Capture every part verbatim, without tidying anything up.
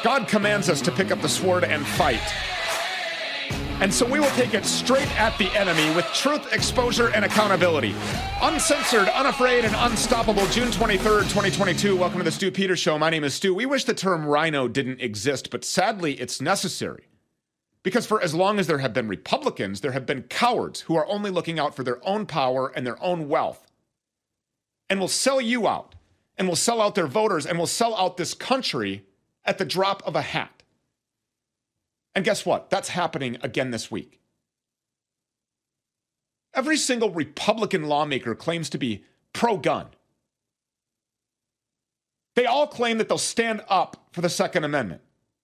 God commands us to pick up the sword and fight. And so we will take it straight at the enemy with truth, exposure, and accountability. Uncensored, unafraid, and unstoppable. June twenty-third, twenty twenty-two. Welcome to the Stu Peters Show. My name is Stu. We wish the term rhino didn't exist, but sadly it's necessary. Because for as long as there have been Republicans, there have been cowards who are only looking out for their own power and their own wealth. And will sell you out, and will sell out their voters, and will sell out this country at the drop of a hat. And guess what? That's happening again this week. Every single Republican lawmaker claims to be pro-gun. They all claim that they'll stand up for the Second Amendment.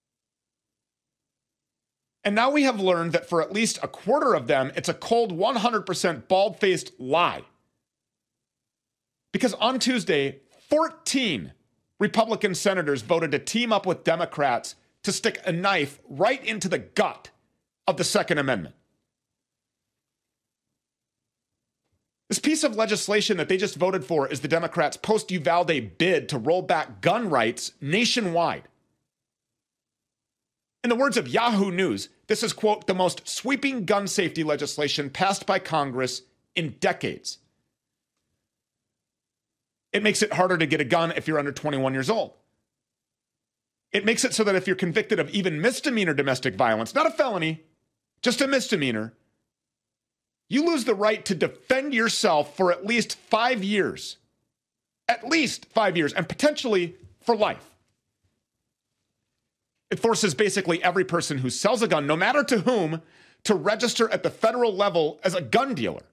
And now we have learned that for at least a quarter of them, it's a cold one hundred percent bald-faced lie. Because on Tuesday, fourteen Republican senators voted to team up with Democrats to stick a knife right into the gut of the Second Amendment. This piece of legislation that they just voted for is the Democrats' post-Uvalde bid to roll back gun rights nationwide. In the words of Yahoo News, this is, quote, the most sweeping gun safety legislation passed by Congress in decades. It makes it harder to get a gun if you're under twenty-one years old. It makes it so that if you're convicted of even misdemeanor domestic violence, not a felony, just a misdemeanor, you lose the right to defend yourself for at least five years. At least five years, and potentially for life. It forces basically every person who sells a gun, no matter to whom, to register at the federal level as a gun dealer.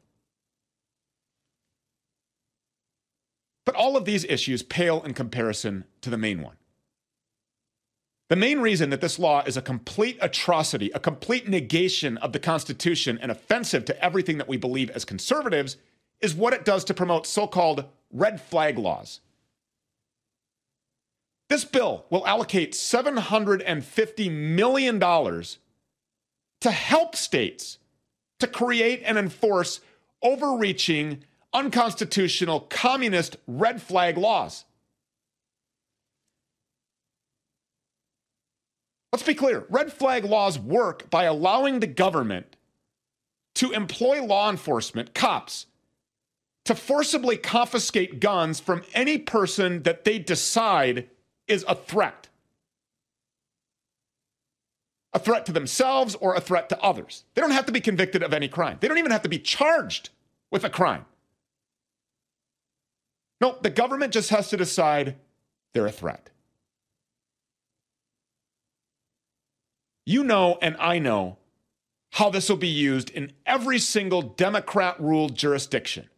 But all of these issues pale in comparison to the main one. The main reason that this law is a complete atrocity, a complete negation of the Constitution and offensive to everything that we believe as conservatives is what it does to promote so-called red flag laws. This bill will allocate seven hundred fifty million dollars to help states to create and enforce overreaching, unconstitutional, communist red flag laws. Let's be clear. Red flag laws work by allowing the government to employ law enforcement, cops, to forcibly confiscate guns from any person that they decide is a threat. A threat to themselves or a threat to others. They don't have to be convicted of any crime. They don't even have to be charged with a crime. No, the government just has to decide they're a threat. You know, and I know, how this will be used in every single Democrat-ruled jurisdiction.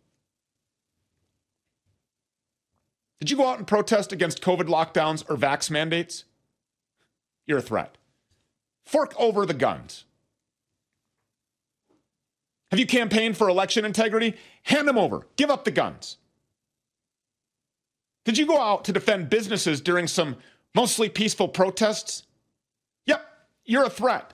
Did you go out and protest against COVID lockdowns or vax mandates? You're a threat. Fork over the guns. Have you campaigned for election integrity? Hand them over. Give up the guns. Did you go out to defend businesses during some mostly peaceful protests? Yep. You're a threat.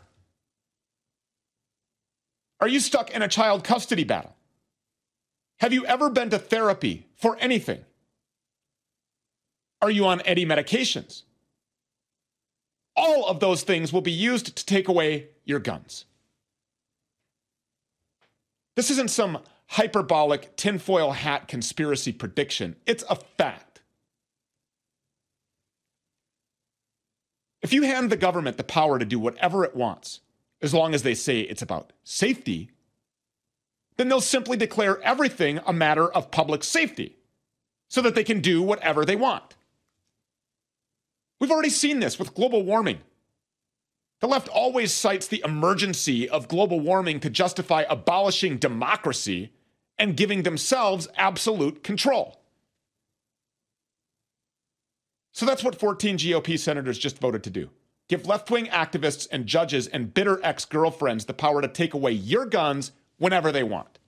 Are you stuck in a child custody battle? Have you ever been to therapy for anything? Are you on any medications? All of those things will be used to take away your guns. This isn't some hyperbolic tinfoil hat conspiracy prediction. It's a fact. If you hand the government the power to do whatever it wants, as long as they say it's about safety, then they'll simply declare everything a matter of public safety so that they can do whatever they want. We've already seen this with global warming. The left always cites the emergency of global warming to justify abolishing democracy and giving themselves absolute control. So that's what fourteen G O P senators just voted to do. Give left-wing activists and judges and bitter ex-girlfriends the power to take away your guns whenever they want.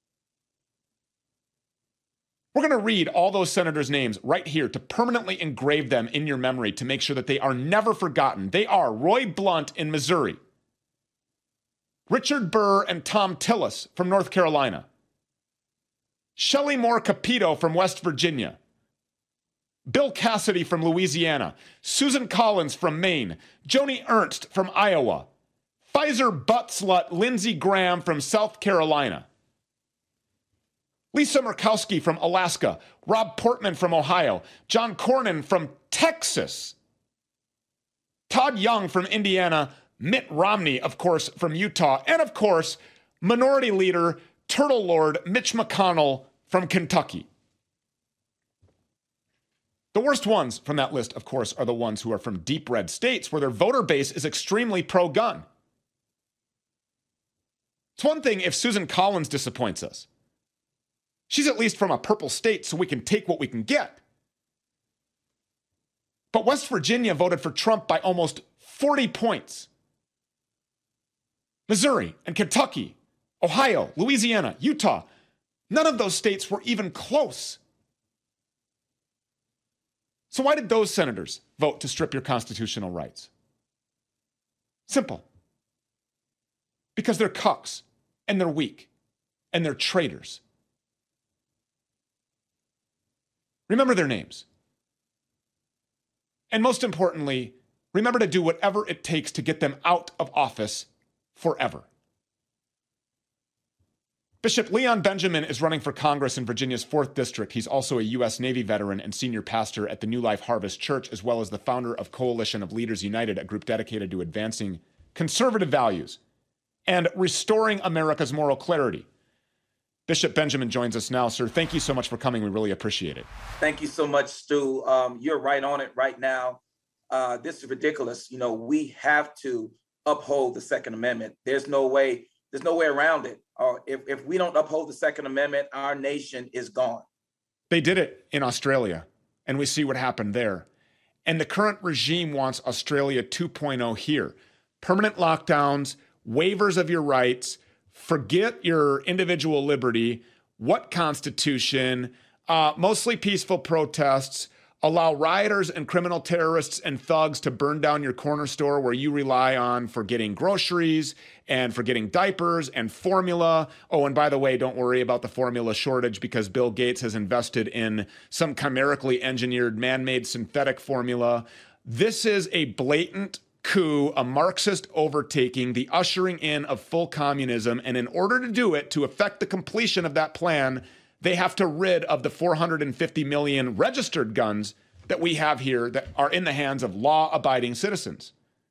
We're going to read all those senators' names right here to permanently engrave them in your memory to make sure that they are never forgotten. They are Roy Blunt in Missouri, Richard Burr and Tom Tillis from North Carolina, Shelley Moore Capito from West Virginia, Bill Cassidy from Louisiana, Susan Collins from Maine, Joni Ernst from Iowa, Pfizer butt slut Lindsey Graham from South Carolina, Lisa Murkowski from Alaska, Rob Portman from Ohio, John Cornyn from Texas, Todd Young from Indiana, Mitt Romney, of course, from Utah, and of course, Minority Leader, Turtle Lord Mitch McConnell from Kentucky. The worst ones from that list, of course, are the ones who are from deep red states where their voter base is extremely pro-gun. It's one thing if Susan Collins disappoints us. She's at least from a purple state, so we can take what we can get. But West Virginia voted for Trump by almost forty points. Missouri and Kentucky, Ohio, Louisiana, Utah, none of those states were even close. So why did those senators vote to strip your constitutional rights? Simple. Because they're cucks, and they're weak, and they're traitors. Remember their names. And most importantly, remember to do whatever it takes to get them out of office forever. Bishop Leon Benjamin is running for Congress in Virginia's fourth District. He's also a U S Navy veteran and senior pastor at the New Life Harvest Church, as well as the founder of Coalition of Leaders United, a group dedicated to advancing conservative values and restoring America's moral clarity. Bishop Benjamin joins us now. Sir, thank you so much for coming. We really appreciate it. Thank you so much, Stu. Um, you're right on it right now. Uh, this is ridiculous. You know, we have to uphold the Second Amendment. There's no way, there's no way around it. Or if, if we don't uphold the Second Amendment, our nation is gone. They did it in Australia, and we see what happened there. And the current regime wants Australia two point oh here. Permanent lockdowns, waivers of your rights, forget your individual liberty, what constitution, uh, mostly peaceful protests, allow rioters and criminal terrorists and thugs to burn down your corner store where you rely on for getting groceries and for getting diapers and formula. Oh, and by the way, don't worry about the formula shortage because Bill Gates has invested in some chimerically engineered man-made synthetic formula. This is a blatant coup, a Marxist overtaking, the ushering in of full communism. And in order to do it, to effect the completion of that plan, they have to rid of the four hundred fifty million registered guns that we have here that are in the hands of law-abiding citizens.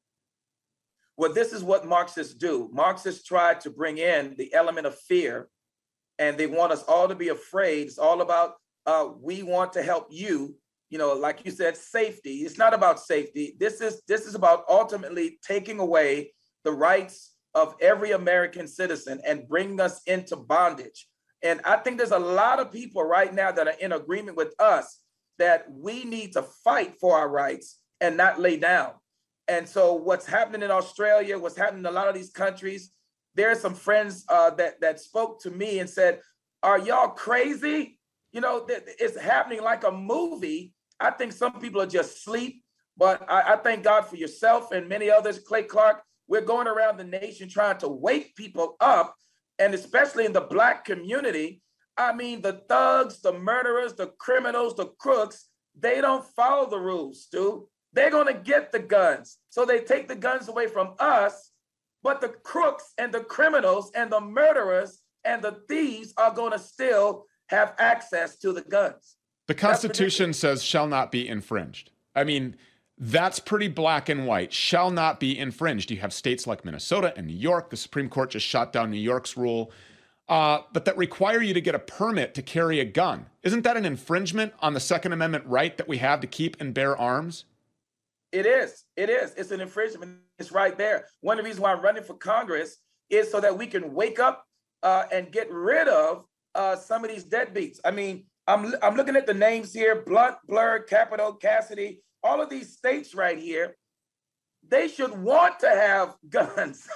Well, this is what Marxists do. Marxists try to bring in the element of fear, and they want us all to be afraid. It's all about, uh, we want to help you. You know, like you said, safety. It's not about safety. This is this is about ultimately taking away the rights of every American citizen and bringing us into bondage. And I think there's a lot of people right now that are in agreement with us that we need to fight for our rights and not lay down. And so what's happening in Australia, what's happening in a lot of these countries, there are some friends uh, that, that spoke to me and said, are y'all crazy? You know, it's happening like a movie. I think some people are just asleep, but I, I thank God for yourself and many others, Clay Clark. We're going around the nation trying to wake people up, and especially in the Black community. I mean, the thugs, the murderers, the criminals, the crooks, they don't follow the rules, Stu. They're going to get the guns. So they take the guns away from us, but the crooks and the criminals and the murderers and the thieves are going to still have access to the guns. The Constitution says shall not be infringed. I mean, that's pretty black and white. Shall not be infringed. You have states like Minnesota and New York. The Supreme Court just shot down New York's rule, uh, but that require you to get a permit to carry a gun. Isn't that an infringement on the Second Amendment right that we have to keep and bear arms? It is. It is. It's an infringement. It's right there. One of the reasons why I'm running for Congress is so that we can wake up uh, and get rid of uh, some of these deadbeats. I mean, I'm I'm looking at the names here: Blunt, Blur, Capito, Cassidy. All of these states right here, they should want to have guns.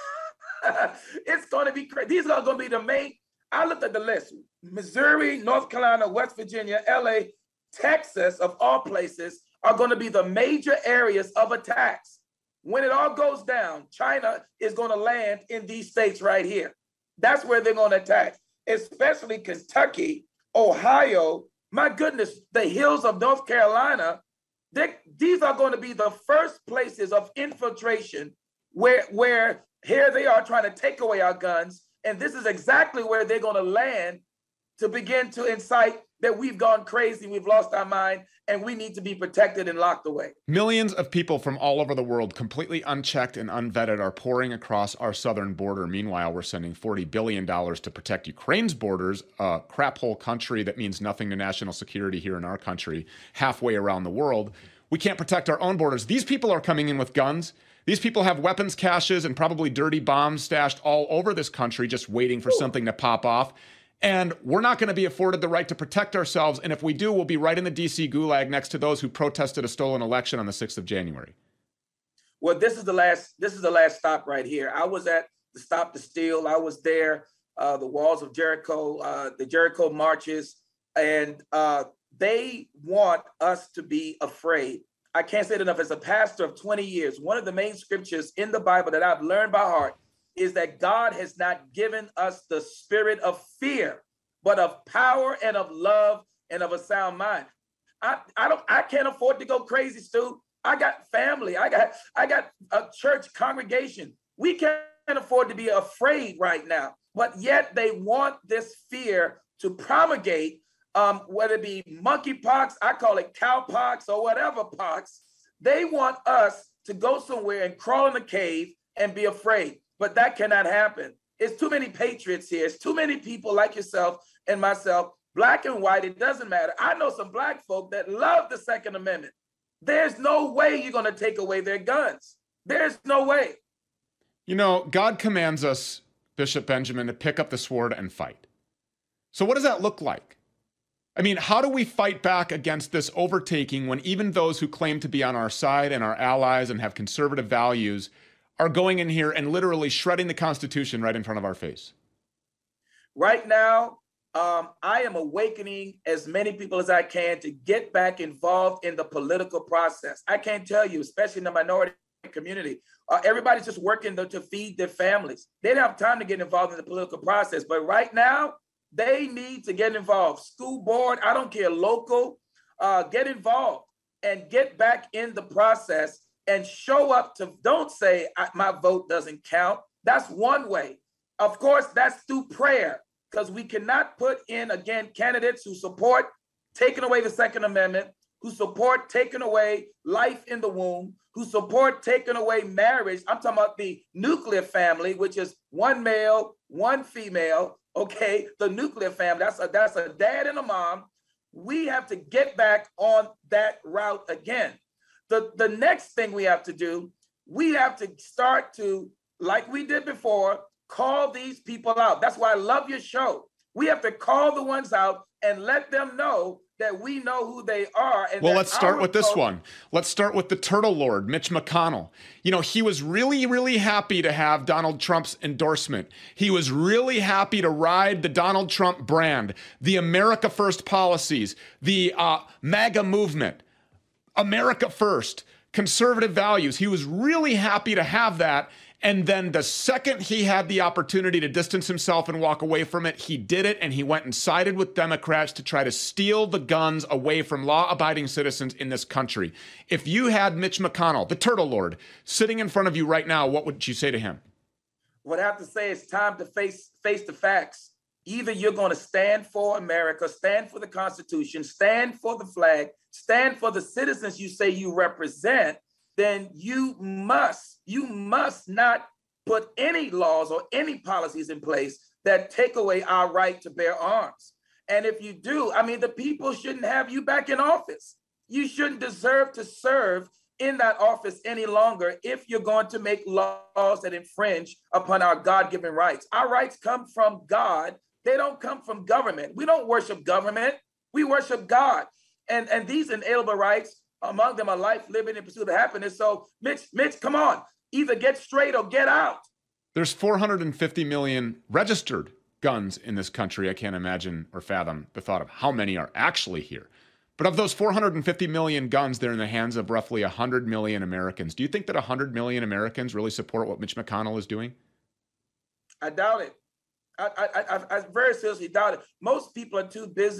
It's going to be crazy. These are going to be the main. I looked at the list: Missouri, North Carolina, West Virginia, L A, Texas, of all places, are going to be the major areas of attacks. When it all goes down, China is going to land in these states right here. That's where they're going to attack, especially Kentucky, Ohio, My goodness, the hills of North Carolina, they, these are going to be the first places of infiltration where, where here they are trying to take away our guns. And this is exactly where they're going to land to begin to incite that we've gone crazy, we've lost our mind, and we need to be protected and locked away. Millions of people from all over the world, completely unchecked and unvetted, are pouring across our southern border. Meanwhile, we're sending forty billion dollars to protect Ukraine's borders, a crap hole country that means nothing to national security here in our country, halfway around the world. We can't protect our own borders. These people are coming in with guns. These people have weapons caches and probably dirty bombs stashed all over this country, just waiting for Ooh. something to pop off. And we're not going to be afforded the right to protect ourselves. And if we do, we'll be right in the D C gulag next to those who protested a stolen election on the sixth of January. Well, this is the last, this is the last stop right here. I was at the Stop the Steal. I was there, uh, the walls of Jericho, uh, the Jericho marches, and uh, they want us to be afraid. I can't say it enough. As a pastor of twenty years, one of the main scriptures in the Bible that I've learned by heart is that God has not given us the spirit of fear, but of power and of love and of a sound mind. I, I don't, I can't afford to go crazy, Stu. I got family. I got, I got a church congregation. We can't afford to be afraid right now, but yet they want this fear to promulgate, um, whether it be monkeypox, I call it cowpox or whatever pox. They want us to go somewhere and crawl in a cave and be afraid. But that cannot happen. It's too many patriots here. It's too many people like yourself and myself, black and white, it doesn't matter. I know some black folk that love the Second Amendment. There's no way you're going to take away their guns. There's no way. You know, God commands us, Bishop Benjamin, to pick up the sword and fight. So what does that look like? I mean, how do we fight back against this overtaking when even those who claim to be on our side and our allies and have conservative values are going in here and literally shredding the Constitution right in front of our face? Right now, um, I am awakening as many people as I can to get back involved in the political process. I can't tell you, especially in the minority community, uh, everybody's just working to, to feed their families. They don't have time to get involved in the political process. But right now, they need to get involved. School board, I don't care, local, uh, get involved and get back in the process. And show up to, don't say my vote doesn't count. That's one way. Of course, that's through prayer, because we cannot put in, again, candidates who support taking away the Second Amendment, who support taking away life in the womb, who support taking away marriage. I'm talking about the nuclear family, which is one male, one female, okay? The nuclear family, that's a, that's a dad and a mom. We have to get back on that route again. The, the next thing we have to do, we have to start to, like we did before, call these people out. That's why I love your show. We have to call the ones out and let them know that we know who they are. And well, let's start with this one. Let's start with the Turtle Lord, Mitch McConnell. You know, he was really, really happy to have Donald Trump's endorsement. He was really happy to ride the Donald Trump brand, the America First policies, the uh, MAGA movement. America first, conservative values. He was really happy to have that. And then the second he had the opportunity to distance himself and walk away from it, he did it. And he went and sided with Democrats to try to steal the guns away from law-abiding citizens in this country. If you had Mitch McConnell, the Turtle Lord, sitting in front of you right now, what would you say to him? What I have to say is time to face, face the facts. Either you're going to stand for America, stand for the Constitution, stand for the flag, stand for the citizens you say you represent, then you must, you must not put any laws or any policies in place that take away our right to bear arms. And if you do, I mean, the people shouldn't have you back in office. You shouldn't deserve to serve in that office any longer if you're going to make laws that infringe upon our God-given rights. Our rights come from God. They don't come from government. We don't worship government. We worship God. And, and these inalienable rights, among them are life, liberty, and pursuit of happiness. So, Mitch, Mitch, come on. Either get straight or get out. There's four hundred fifty million registered guns in this country. I can't imagine or fathom the thought of how many are actually here. But of those four hundred fifty million guns, they're in the hands of roughly one hundred million Americans. Do you think that one hundred million Americans really support what Mitch McConnell is doing? I doubt it. I, I, I, I very seriously doubt it. Most people are too busy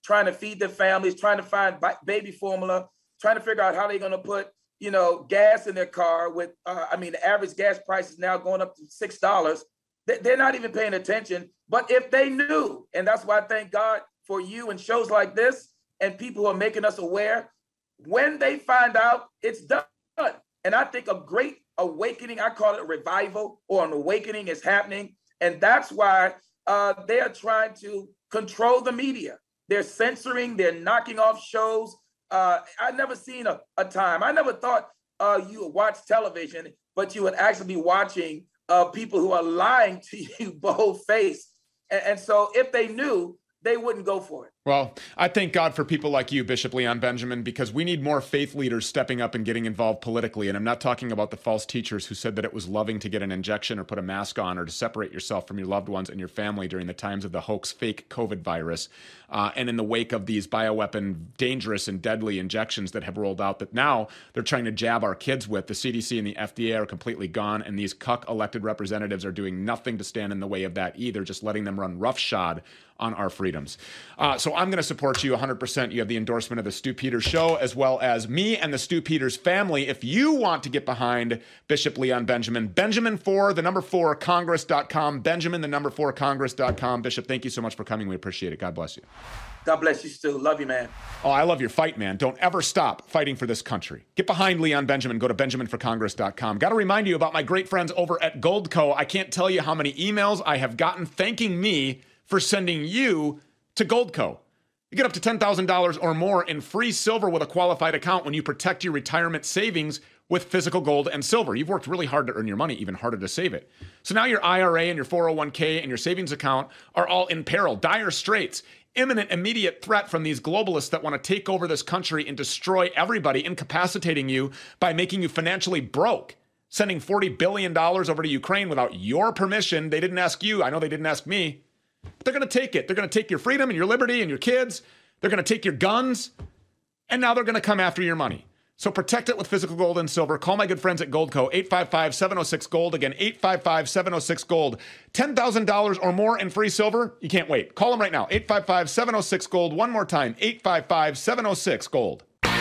trying to feed their families, trying to find baby formula, trying to figure out how they're going to put, you know, gas in their car with, uh, I mean, the average gas price is now going up to six dollars. They're not even paying attention. But if they knew, and that's why I thank God for you and shows like this and people who are making us aware, when they find out, it's done. And I think a great awakening, I call it a revival or an awakening, is happening. And that's why uh, they're trying to control the media. They're censoring, they're knocking off shows. Uh, I've never seen a, a time, I never thought uh, you would watch television, but you would actually be watching uh, people who are lying to you bold-faced. And, and so if they knew, they wouldn't go for it. Well, I thank God for people like you, Bishop Leon Benjamin, because we need more faith leaders stepping up and getting involved politically. And I'm not talking about the false teachers who said that it was loving to get an injection or put a mask on or to separate yourself from your loved ones and your family during the times of the hoax fake COVID virus. Uh, and in the wake of these bioweapon dangerous and deadly injections that have rolled out that now they're trying to jab our kids with, the C D C and the F D A are completely gone. And these cuck elected representatives are doing nothing to stand in the way of that either, just letting them run roughshod on our freedoms. Uh, so I'm going to support you one hundred percent. You have the endorsement of the Stu Peters Show, as well as me and the Stu Peters family. If you want to get behind Bishop Leon Benjamin, Benjamin for the number four Congress dot com, Benjamin the number four Congress dot com. Bishop, thank you so much for coming. We appreciate it. God bless you. God bless you, Stu. Love you, man. Oh, I love your fight, man. Don't ever stop fighting for this country. Get behind Leon Benjamin. Go to Benjamin for Congress dot com. Got to remind you about my great friends over at Goldco. I can't tell you how many emails I have gotten thanking me for sending you to Goldco. You get up to ten thousand dollars or more in free silver with a qualified account when you protect your retirement savings with physical gold and silver. You've worked really hard to earn your money, even harder to save it. So now your I R A and your four oh one k and your savings account are all in peril, dire straits, imminent, immediate threat from these globalists that want to take over this country and destroy everybody, incapacitating you by making you financially broke, sending forty billion dollars over to Ukraine without your permission. They didn't ask you. I know they didn't ask me. But they're going to take it. They're going to take your freedom and your liberty and your kids. They're going to take your guns. And now they're going to come after your money. So protect it with physical gold and silver. Call my good friends at Goldco, eight five five, seven oh six, GOLD. Again, eight five five, seven oh six, GOLD. ten thousand dollars or more in free silver. You can't wait. Call them right now, eight five five, seven oh six, GOLD. One more time, eight five five, seven oh six, GOLD.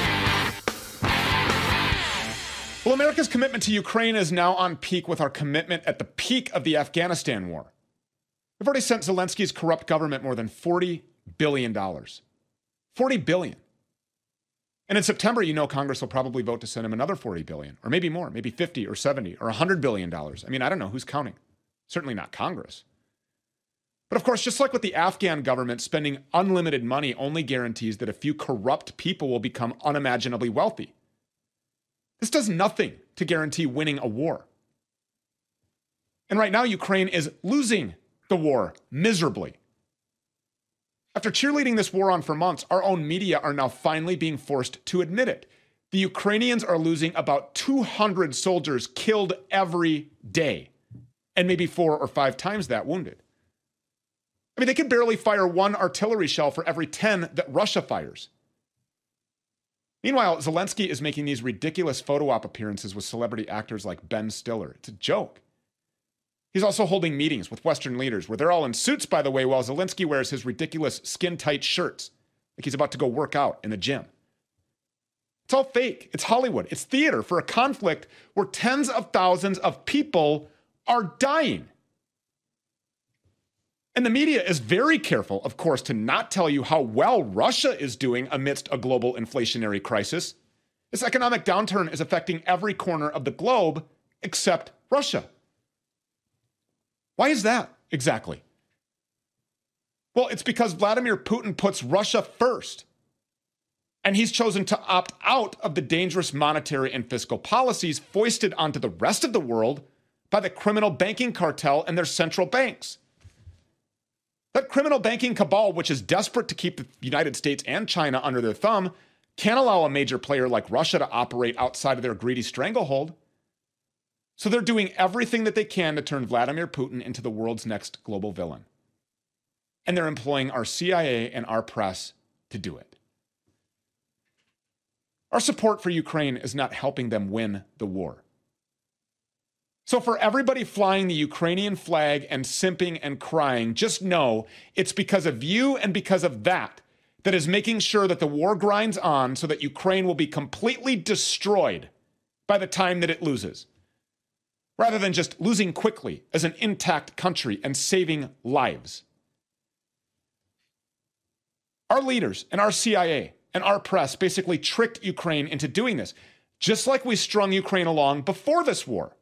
Well, America's commitment to Ukraine is now on peak with our commitment at the peak of the Afghanistan war. We've already sent Zelensky's corrupt government more than forty billion dollars. forty billion dollars. And in September, you know, Congress will probably vote to send him another forty billion dollars, or maybe more, maybe fifty or seventy or one hundred billion dollars. I mean, I don't know who's counting. Certainly not Congress. But of course, just like with the Afghan government, spending unlimited money only guarantees that a few corrupt people will become unimaginably wealthy. This does nothing to guarantee winning a war. And right now, Ukraine is losing the war miserably. After cheerleading this war on for months, our own media are now finally being forced to admit it. The Ukrainians are losing about two hundred soldiers killed every day, and maybe four or five times that wounded. I mean, they can barely fire one artillery shell for every ten that Russia fires. Meanwhile, Zelensky is making these ridiculous photo op appearances with celebrity actors like Ben Stiller. It's a joke. He's also holding meetings with Western leaders where they're all in suits, by the way, while Zelensky wears his ridiculous skin-tight shirts, like he's about to go work out in the gym. It's all fake. It's Hollywood. It's theater for a conflict where tens of thousands of people are dying. And the media is very careful, of course, to not tell you how well Russia is doing amidst a global inflationary crisis. This economic downturn is affecting every corner of the globe except Russia. Why is that exactly? Well, it's because Vladimir Putin puts Russia first. And he's chosen to opt out of the dangerous monetary and fiscal policies foisted onto the rest of the world by the criminal banking cartel and their central banks. That criminal banking cabal, which is desperate to keep the United States and China under their thumb, can't allow a major player like Russia to operate outside of their greedy stranglehold. So they're doing everything that they can to turn Vladimir Putin into the world's next global villain. And they're employing our C I A and our press to do it. Our support for Ukraine is not helping them win the war. So for everybody flying the Ukrainian flag and simping and crying, just know it's because of you and because of that that is making sure that the war grinds on so that Ukraine will be completely destroyed by the time that it loses, rather than just losing quickly as an intact country and saving lives. Our leaders and our C I A and our press basically tricked Ukraine into doing this, just like we strung Ukraine along before this war.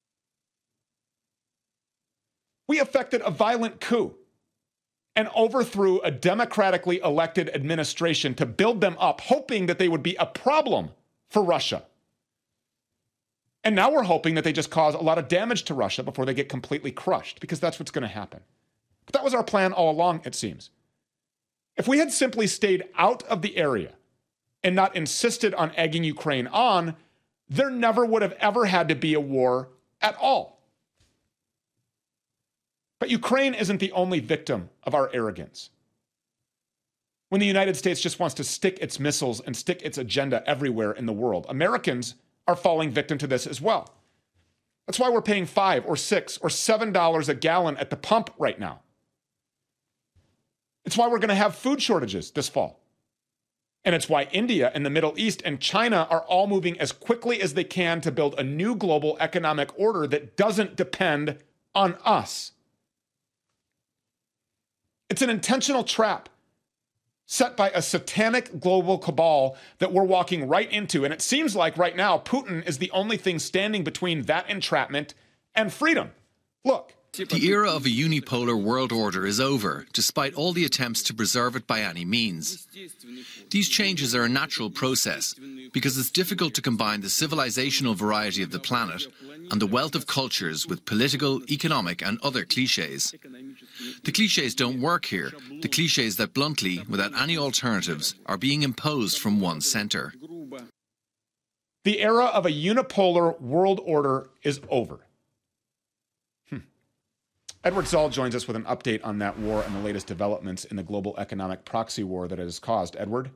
We effected a violent coup and overthrew a democratically elected administration to build them up, hoping that they would be a problem for Russia. And now we're hoping that they just cause a lot of damage to Russia before they get completely crushed, because that's what's going to happen. But that was our plan all along, it seems. If we had simply stayed out of the area and not insisted on egging Ukraine on, there never would have ever had to be a war at all. But Ukraine isn't the only victim of our arrogance. When the United States just wants to stick its missiles and stick its agenda everywhere in the world, Americans are falling victim to this as well. That's why we're paying five or six or seven dollars a gallon at the pump right now. It's why we're going to have food shortages this fall. And it's why India and the Middle East and China are all moving as quickly as they can to build a new global economic order that doesn't depend on us. It's an intentional trap set by a satanic global cabal that we're walking right into. And it seems like right now, Putin is the only thing standing between that entrapment and freedom. Look. The era of a unipolar world order is over, despite all the attempts to preserve it by any means. These changes are a natural process, because it's difficult to combine the civilizational variety of the planet and the wealth of cultures with political, economic and other cliches. The cliches don't work here, the cliches that bluntly, without any alternatives, are being imposed from one centre. The era of a unipolar world order is over. Edward Zoll joins us with an update on that war and the latest developments in the global economic proxy war that it has caused. Edward?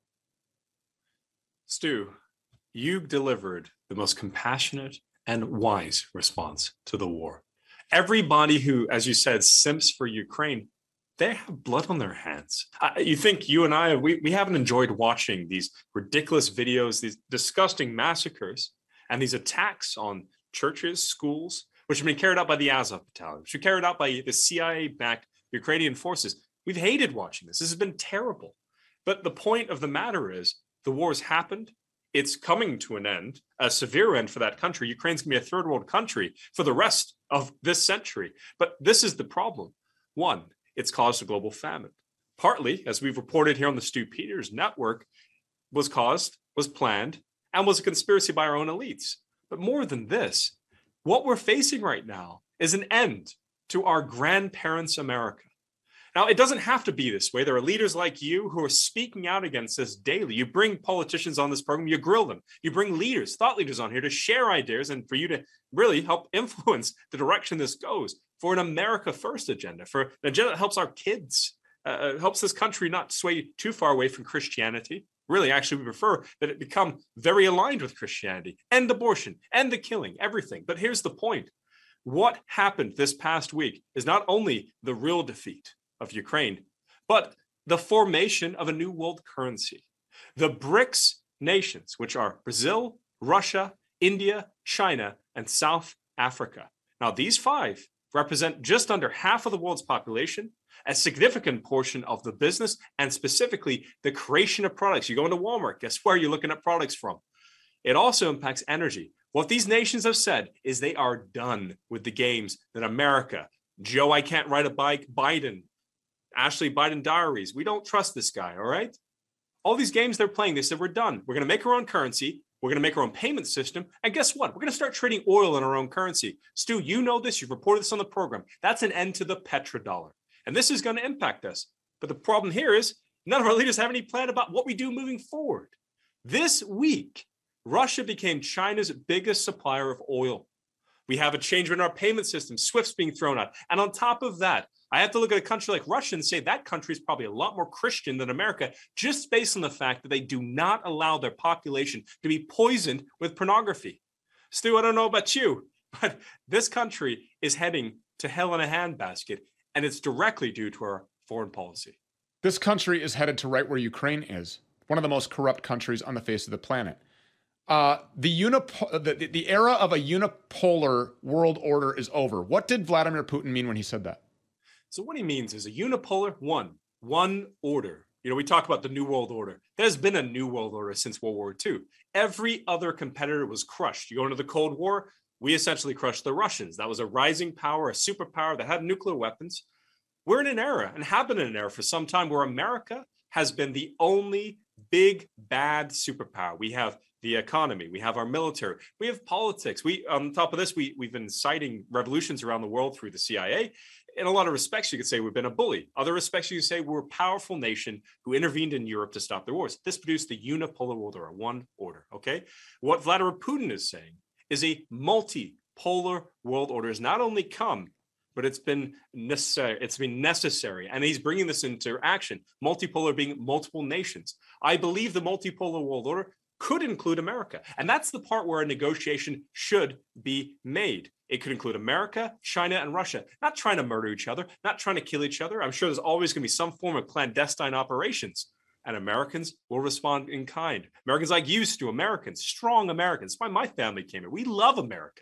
Stu, you delivered the most compassionate and wise response to the war. Everybody who, as you said, simps for Ukraine, they have blood on their hands. Uh, you think you and I, we, we haven't enjoyed watching these ridiculous videos, these disgusting massacres, and these attacks on churches, schools, which have been carried out by the Azov battalion, which were carried out by the C I A-backed Ukrainian forces. We've hated watching this. This has been terrible. But the point of the matter is, the war has happened. It's coming to an end, a severe end for that country. Ukraine's going to be a third world country for the rest of this century. But this is the problem. One, it's caused a global famine. Partly, as we've reported here on the Stu Peters network, was caused, was planned, and was a conspiracy by our own elites. But more than this, what we're facing right now is an end to our grandparents' America. Now, it doesn't have to be this way. There are leaders like you who are speaking out against this daily. You bring politicians on this program, you grill them. You bring leaders, thought leaders on here to share ideas and for you to really help influence the direction this goes for an America First agenda, for an agenda that helps our kids, uh, helps this country not sway too far away from Christianity. Really, actually, we prefer that it become very aligned with Christianity, end abortion, end the killing, everything. But here's the point. What happened this past week is not only the real defeat of Ukraine, but the formation of a new world currency. The BRICS nations, which are Brazil, Russia, India, China, and South Africa. Now, these five represent just under half of the world's population, a significant portion of the business, and specifically the creation of products. You go into Walmart, guess where you're looking at products from? It also impacts energy. What these nations have said is they are done with the games that America, Joe, I can't ride a bike, Biden, Ashley Biden diaries. We don't trust this guy, all right? All these games they're playing, they said, we're done. We're going to make our own currency. We're going to make our own payment system. And guess what? We're going to start trading oil in our own currency. Stu, you know this. You've reported this on the program. That's an end to the petrodollar. And this is going to impact us. But the problem here is none of our leaders have any plan about what we do moving forward. This week, Russia became China's biggest supplier of oil. We have a change in our payment system, SWIFT's being thrown out. And on top of that, I have to look at a country like Russia and say that country is probably a lot more Christian than America, just based on the fact that they do not allow their population to be poisoned with pornography. Stu, I don't know about you, but this country is heading to hell in a handbasket, and it's directly due to our foreign policy. This country is headed to right where Ukraine is, one of the most corrupt countries on the face of the planet. Uh, the, unip- the, the era of a unipolar world order is over. What did Vladimir Putin mean when he said that? So what he means is a unipolar, one, one order. You know, we talk about the New World Order. There's been a New World Order since World War Two. Every other competitor was crushed. You go into the Cold War, we essentially crushed the Russians. That was a rising power, a superpower that had nuclear weapons. We're in an era, and have been in an era for some time, where America has been the only big, bad superpower. We have the economy, we have our military, we have politics. We, on top of this, we, we've been inciting revolutions around the world through the C I A. In a lot of respects, you could say we've been a bully. Other respects, you could say we're a powerful nation who intervened in Europe to stop their wars. This produced the unipolar world order, one order, okay? What Vladimir Putin is saying is a multipolar world order has not only come, but it's been necessary. It's been necessary, and he's bringing this into action. Multipolar being multiple nations. I believe the multipolar world order could include America, and that's the part where a negotiation should be made. It could include America, China, and Russia, not trying to murder each other, not trying to kill each other. I'm sure there's always going to be some form of clandestine operations, and Americans will respond in kind. Americans like used to Americans, strong Americans. That's why my family came here. We love America.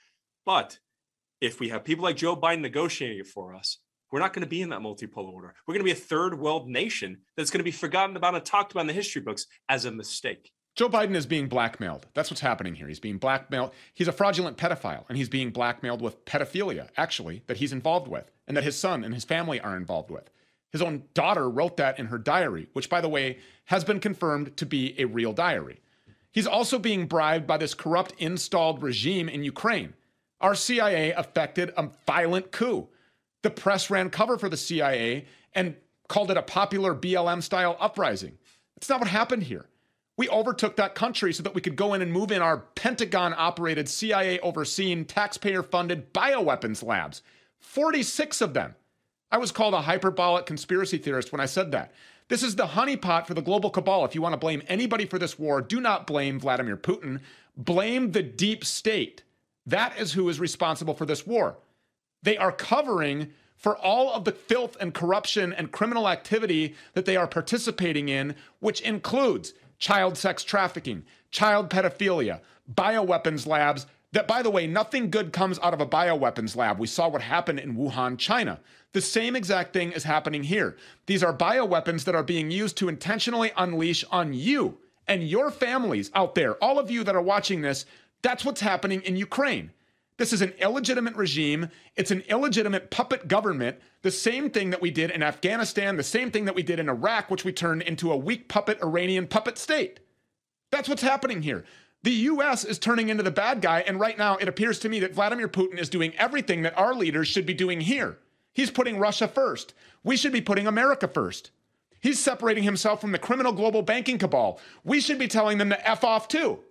But if we have people like Joe Biden negotiating it for us, we're not going to be in that multipolar order. We're going to be a third world nation that's going to be forgotten about and talked about in the history books as a mistake. Joe Biden is being blackmailed. That's what's happening here. He's being blackmailed. He's a fraudulent pedophile, and he's being blackmailed with pedophilia, actually, that he's involved with, and that his son and his family are involved with. His own daughter wrote that in her diary, which, by the way, has been confirmed to be a real diary. He's also being bribed by this corrupt installed regime in Ukraine. Our C I A effected a violent coup. The press ran cover for the C I A and called it a popular B L M-style uprising. That's not what happened here. We overtook that country so that we could go in and move in our Pentagon-operated, C I A-overseen, taxpayer-funded bioweapons labs. forty-six of them. I was called a hyperbolic conspiracy theorist when I said that. This is the honeypot for the global cabal. If you want to blame anybody for this war, do not blame Vladimir Putin. Blame the deep state. That is who is responsible for this war. They are covering for all of the filth and corruption and criminal activity that they are participating in, which includes child sex trafficking, child pedophilia, bioweapons labs, that, by the way, nothing good comes out of a bioweapons lab. We saw what happened in Wuhan, China. The same exact thing is happening here. These are bioweapons that are being used to intentionally unleash on you and your families out there. All of you that are watching this, that's what's happening in Ukraine. This is an illegitimate regime. It's an illegitimate puppet government. The same thing that we did in Afghanistan, the same thing that we did in Iraq, which we turned into a weak puppet Iranian puppet state. That's what's happening here. The U S is turning into the bad guy, and right now it appears to me that Vladimir Putin is doing everything that our leaders should be doing here. He's putting Russia first. We should be putting America first. He's separating himself from the criminal global banking cabal. We should be telling them to F off too.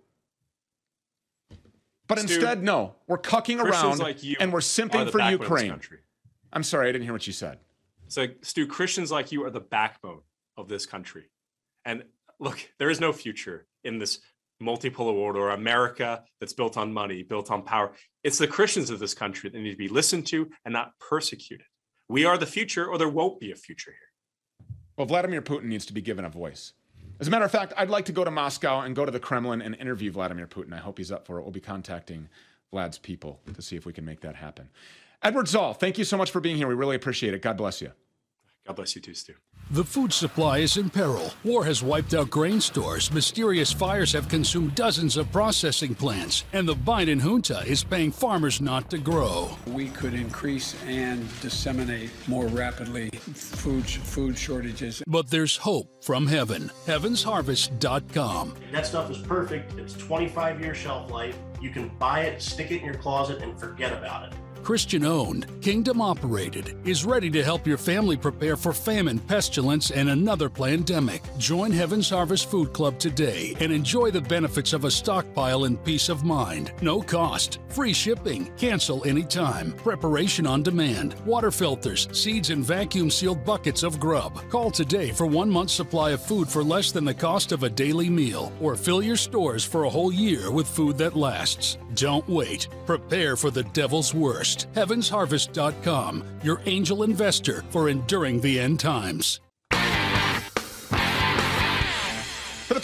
But Stu, instead, no, we're cucking around like and we're simping for Ukraine. I'm sorry, I didn't hear what you said. So, Stu, Christians like you are the backbone of this country. And look, there is no future in this multipolar world or America that's built on money, built on power. It's the Christians of this country that need to be listened to and not persecuted. We are the future, or there won't be a future here. Well, Vladimir Putin needs to be given a voice. As a matter of fact, I'd like to go to Moscow and go to the Kremlin and interview Vladimir Putin. I hope he's up for it. We'll be contacting Vlad's people to see if we can make that happen. Edward Zoll, thank you so much for being here. We really appreciate it. God bless you. God bless you too, Stu. The food supply is in peril. War has wiped out grain stores. Mysterious fires have consumed dozens of processing plants. And the Biden junta is paying farmers not to grow. We could increase and disseminate more rapidly food, food shortages. But there's hope from heaven. heavens harvest dot com. That stuff is perfect. It's twenty-five year shelf life. You can buy it, stick it in your closet, and forget about it. Christian-owned, kingdom-operated, is ready to help your family prepare for famine, pestilence, and another pandemic. Join Heaven's Harvest Food Club today and enjoy the benefits of a stockpile and peace of mind. No cost, free shipping, cancel anytime, preparation on demand, water filters, seeds, and vacuum-sealed buckets of grub. Call today for one month's supply of food for less than the cost of a daily meal, or fill your stores for a whole year with food that lasts. Don't wait. Prepare for the devil's worst. heavens harvest dot com, your angel investor for enduring the end times.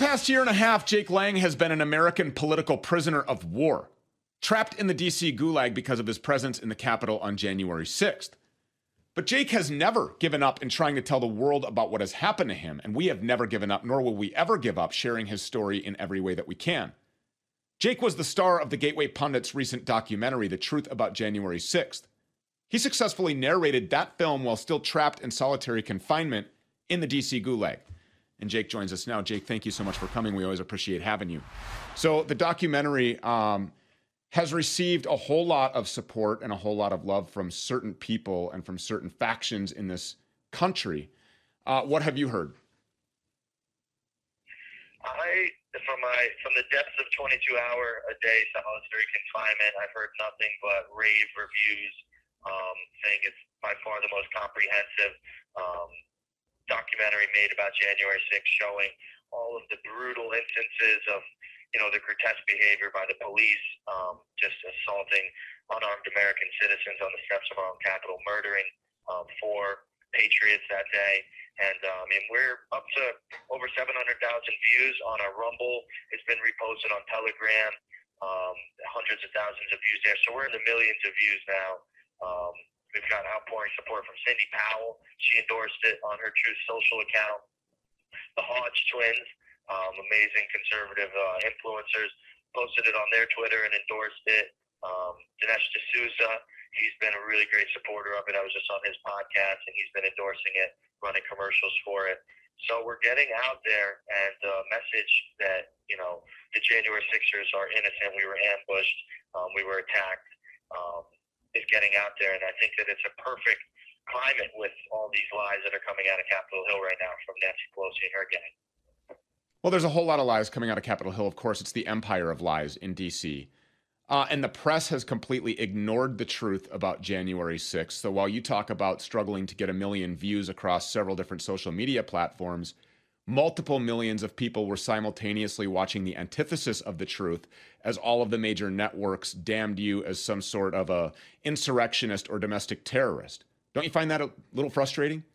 past year and a half, Jake Lang has been an American political prisoner of war, trapped in the D C gulag because of his presence in the Capitol on January sixth. But Jake has never given up in trying to tell the world about what has happened to him, and we have never given up, nor will we ever give up, sharing his story in every way that we can. Jake was the star of the Gateway Pundit's recent documentary, The Truth About January sixth. He successfully narrated that film while still trapped in solitary confinement in the D C gulag. And Jake joins us now. Jake, thank you so much for coming. We always appreciate having you. So the documentary um, has received a whole lot of support and a whole lot of love from certain people and from certain factions in this country. Uh, what have you heard? I, from my from the depths of twenty-two hour a day solitary confinement, I've heard nothing but rave reviews, um, saying it's by far the most comprehensive um, documentary made about January sixth, showing all of the brutal instances of, you know, the grotesque behavior by the police, um, just assaulting unarmed American citizens on the steps of our own Capitol, murdering um, four patriots that day. And uh, I mean, we're up to over seven hundred thousand views on our Rumble. It's been reposted on Telegram, um, hundreds of thousands of views there. So we're in the millions of views now. Um, we've got outpouring support from Cindy Powell. She endorsed it on her Truth Social account. The Hodge twins, um, amazing conservative uh, influencers, posted it on their Twitter and endorsed it. Um, Dinesh D'Souza, he's been a really great supporter of it. I was just on his podcast, and he's been endorsing it, running commercials for it. So we're getting out there, and the message that, you know, the January sixers are innocent, we were ambushed, um, we were attacked, um, is getting out there. And I think that it's a perfect climate with all these lies that are coming out of Capitol Hill right now from Nancy Pelosi and her gang. Well, there's a whole lot of lies coming out of Capitol Hill. Of course, it's the empire of lies in D C. Uh, and the press has completely ignored the truth about January sixth. So while you talk about struggling to get a million views across several different social media platforms, multiple millions of people were simultaneously watching the antithesis of the truth as all of the major networks damned you as some sort of a insurrectionist or domestic terrorist. Don't you find that a little frustrating?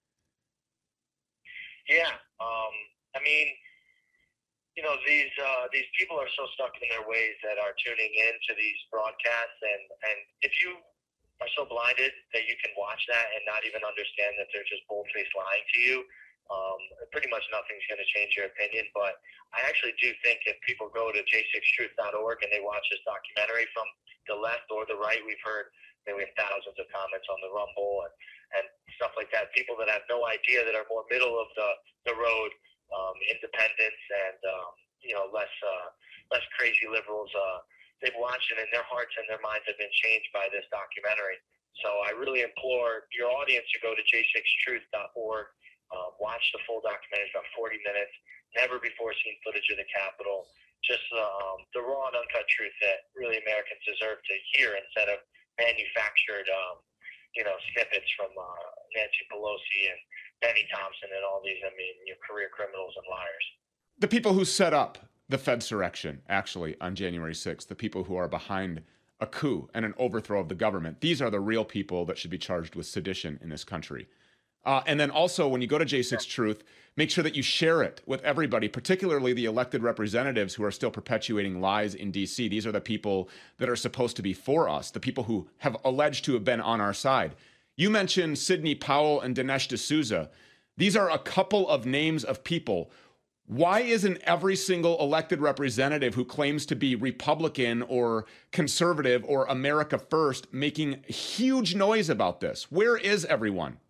Yeah. Um, I mean, you know, these uh, these people are so stuck in their ways that are tuning in to these broadcasts. And, and if you are so blinded that you can watch that and not even understand that they're just bold-faced lying to you, um, pretty much nothing's going to change your opinion. But I actually do think if people go to j six truth dot org and they watch this documentary from the left or the right, we've heard that we have thousands of comments on the Rumble and, and stuff like that. People that have no idea, that are more middle of the, the road, um, independents and, um, you know, less uh, less crazy liberals. Uh, they've watched it and their hearts and their minds have been changed by this documentary. So I really implore your audience to go to j six truth dot org, uh, watch the full documentary. It's about forty minutes. Never before seen footage of the Capitol. Just um, the raw and uncut truth that really Americans deserve to hear instead of manufactured, um, you know, snippets from uh, Nancy Pelosi and Benny Thompson and all these, I mean, you know, career criminals and liars. The people who set up the Fedsurrection, actually, on January sixth, the people who are behind a coup and an overthrow of the government, these are the real people that should be charged with sedition in this country. Uh, and then also, when you go to j six Truth, make sure that you share it with everybody, particularly the elected representatives who are still perpetuating lies in D C. These are the people that are supposed to be for us, the people who have alleged to have been on our side. You mentioned Sidney Powell and Dinesh D'Souza. These are a couple of names of people. Why isn't every single elected representative who claims to be Republican or conservative or America First making huge noise about this? Where is everyone?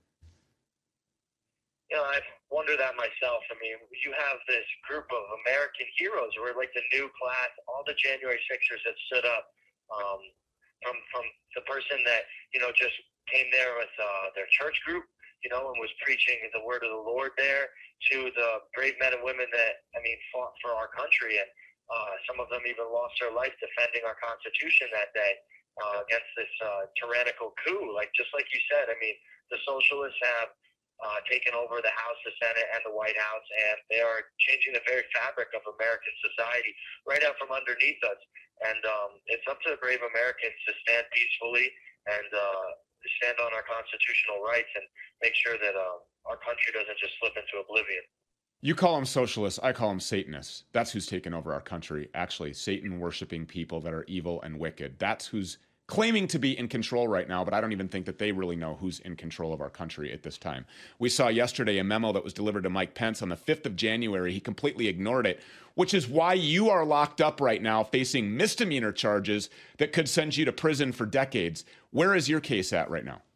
You know, I wonder that myself. I mean, you have this group of American heroes. We're like the new class, all the January sixers that stood up, um, from from the person that, you know, just came there with uh, their church group, you know, and was preaching the word of the Lord there, to the brave men and women that, I mean, fought for our country. And uh, some of them even lost their life defending our Constitution that day uh, against this uh, tyrannical coup. Like, just like you said, I mean, the socialists have Uh, taken over the House, the Senate, and the White House, and they are changing the very fabric of American society right out from underneath us. And um, it's up to the brave Americans to stand peacefully and uh, stand on our constitutional rights and make sure that uh, our country doesn't just slip into oblivion. You call them socialists. I call them Satanists. That's who's taken over our country. Actually, Satan-worshiping people that are evil and wicked. That's who's claiming to be in control right now, but I don't even think that they really know who's in control of our country at this time. We saw yesterday a memo that was delivered to Mike Pence on the fifth of January. He completely ignored it, which is why you are locked up right now facing misdemeanor charges that could send you to prison for decades. Where is your case at right now?